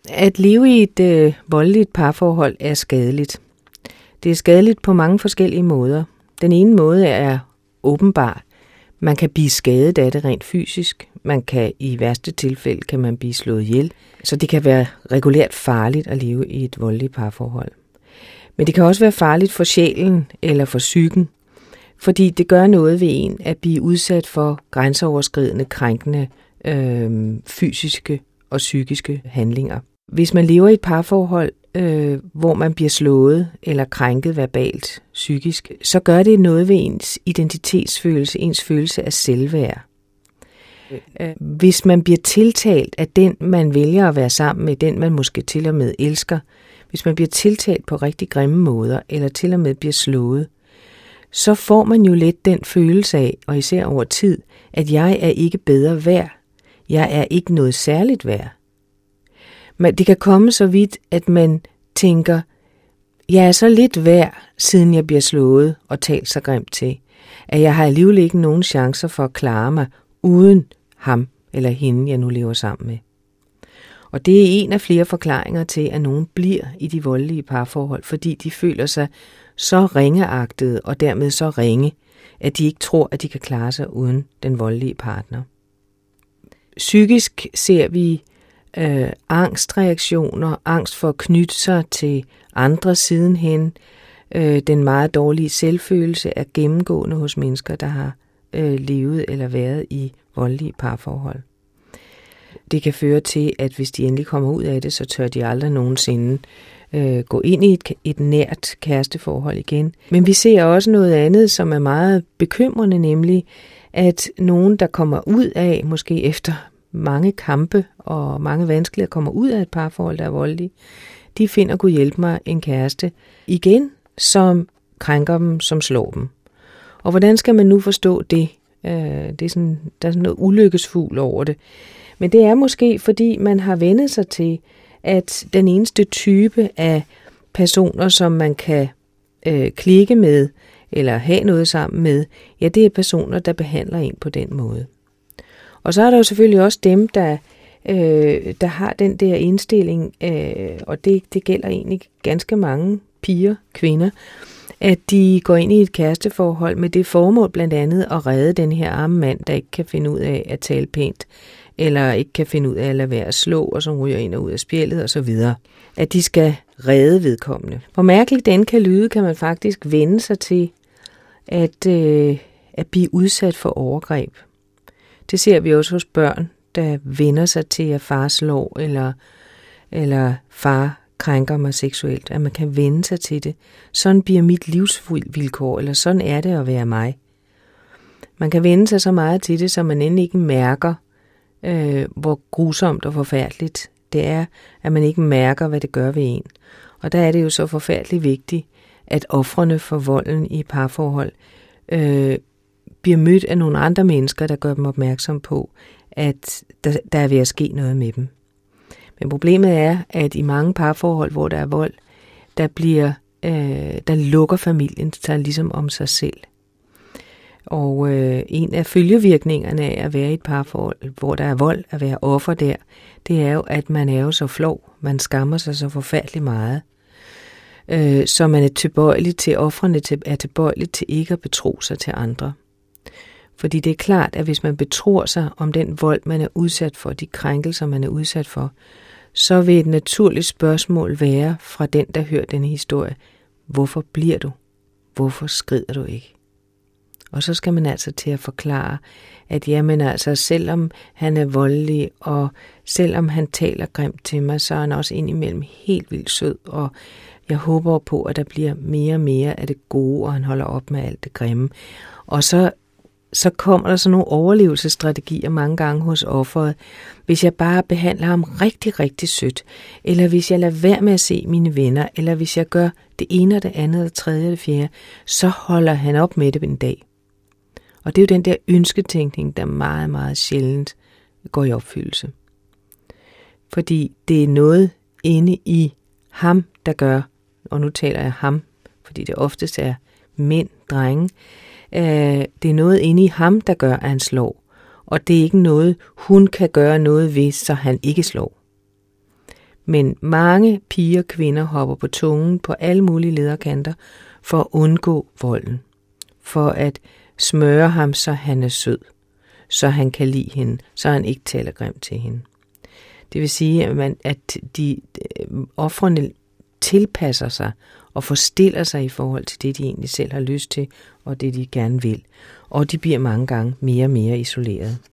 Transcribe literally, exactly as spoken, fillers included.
At leve i et øh, voldeligt parforhold er skadeligt. Det er skadeligt på mange forskellige måder. Den ene måde er åbenbar. Man kan blive skadet af det rent fysisk. Man kan i værste tilfælde kan man blive slået ihjel. Så det kan være regulært farligt at leve i et voldeligt parforhold. Men det kan også være farligt for sjælen eller for psyken, fordi det gør noget ved en at blive udsat for grænseoverskridende, krænkende øh, fysiske og psykiske handlinger. Hvis man lever i et parforhold, øh, hvor man bliver slået eller krænket verbalt, psykisk, så gør det noget ved ens identitetsfølelse, ens følelse af selvværd. Hvis man bliver tiltalt af den, man vælger at være sammen med, den man måske til og med elsker, hvis man bliver tiltalt på rigtig grimme måder, eller til og med bliver slået, så får man jo lidt den følelse af, og især over tid, at jeg er ikke bedre værd. Jeg er ikke noget særligt værd. Men det kan komme så vidt, at man tænker, jeg er så lidt værd, siden jeg bliver slået og talt så grimt til, at jeg har alligevel ikke nogen chancer for at klare mig uden ham eller hende, jeg nu lever sammen med. Og det er en af flere forklaringer til, at nogen bliver i de voldelige parforhold, fordi de føler sig så ringeagtede og dermed så ringe, at de ikke tror, at de kan klare sig uden den voldelige partner. Psykisk ser vi øh, angstreaktioner, angst for at knytte sig til andre sidenhen. Øh, den meget dårlige selvfølelse er gennemgående hos mennesker, der har øh, levet eller været i voldelige parforhold. Det kan føre til, at hvis de endelig kommer ud af det, så tør de aldrig nogensinde øh, gå ind i et, et nært kæresteforhold igen. Men vi ser også noget andet, som er meget bekymrende, nemlig at nogen, der kommer ud af, måske efter mange kampe og mange vanskeligheder, kommer ud af et parforhold, der er voldelige, de finder, Gud hjælpe mig, en kæreste igen, som krænker dem, som slår dem. Og hvordan skal man nu forstå det? Øh, det er sådan, der er sådan noget ulykkesfugl over det. Men det er måske, fordi man har vendet sig til, at den eneste type af personer, som man kan øh, klikke med, eller have noget sammen med, ja, det er personer, der behandler en på den måde. Og så er der jo selvfølgelig også dem, der, øh, der har den der indstilling, øh, og det, det gælder egentlig ganske mange piger, kvinder, at de går ind i et kæresteforhold med det formål blandt andet at redde den her arme mand, der ikke kan finde ud af at tale pænt, eller ikke kan finde ud af at lade være at slå, og som ryger ind og ud af spjældet og så videre. At de skal redde vedkommende. Hvor mærkeligt den kan lyde, kan man faktisk vende sig til at, øh, at blive udsat for overgreb. Det ser vi også hos børn, der vender sig til, at far slår, eller, eller far krænker mig seksuelt. At man kan vende sig til det. Sådan bliver mit livsvilkår, eller sådan er det at være mig. Man kan vende sig så meget til det, så man endelig ikke mærker, øh, hvor grusomt og forfærdeligt det er, at man ikke mærker, hvad det gør ved en. Og der er det jo så forfærdeligt vigtigt, at ofrene for volden i parforhold øh, bliver mødt af nogle andre mennesker, der gør dem opmærksom på, at der, der er ved at ske noget med dem. Men problemet er, at i mange parforhold, hvor der er vold, der bliver, øh, der lukker familien sig ligesom om sig selv. Og øh, en af følgevirkningerne af at være i et parforhold, hvor der er vold, at være offer der, det er jo, at man er jo så flov. Man skammer sig så forfærdeligt meget. Øh, så man er tilbøjelig til, ofrene er tilbøjelig til ikke at betro sig til andre. Fordi det er klart, at hvis man betror sig om den vold, man er udsat for, de krænkelser, man er udsat for, så vil et naturligt spørgsmål være fra den, der hører denne historie: hvorfor bliver du? Hvorfor skrider du ikke? Og så skal man altså til at forklare, at jamen altså, selvom han er voldelig, og selvom han taler grimt til mig, så er han også indimellem helt vildt sød, og jeg håber på, at der bliver mere og mere af det gode, og han holder op med alt det grimme. Og så, så kommer der sådan nogle overlevelsesstrategier mange gange hos offeret. Hvis jeg bare behandler ham rigtig, rigtig sødt, eller hvis jeg lader være med at se mine venner, eller hvis jeg gør det ene og det andet, det tredje og det fjerde, så holder han op med det en dag. Og det er jo den der ønsketænkning, der meget, meget sjældent går i opfyldelse. Fordi det er noget inde i ham, der gør, og nu taler jeg ham, fordi det oftest er mænd, drenge, øh, det er noget inde i ham, der gør, at han slår. Og det er ikke noget, hun kan gøre noget ved, så han ikke slår. Men mange piger og kvinder hopper på tungen på alle mulige lederkanter for at undgå volden. For at smøre ham, så han er sød. Så han kan lide hende. Så han ikke taler grimt til hende. Det vil sige, at, man, at de ofrene tilpasser sig og forstiller sig i forhold til det, de egentlig selv har lyst til, og det, de gerne vil. Og de bliver mange gange mere og mere isoleret.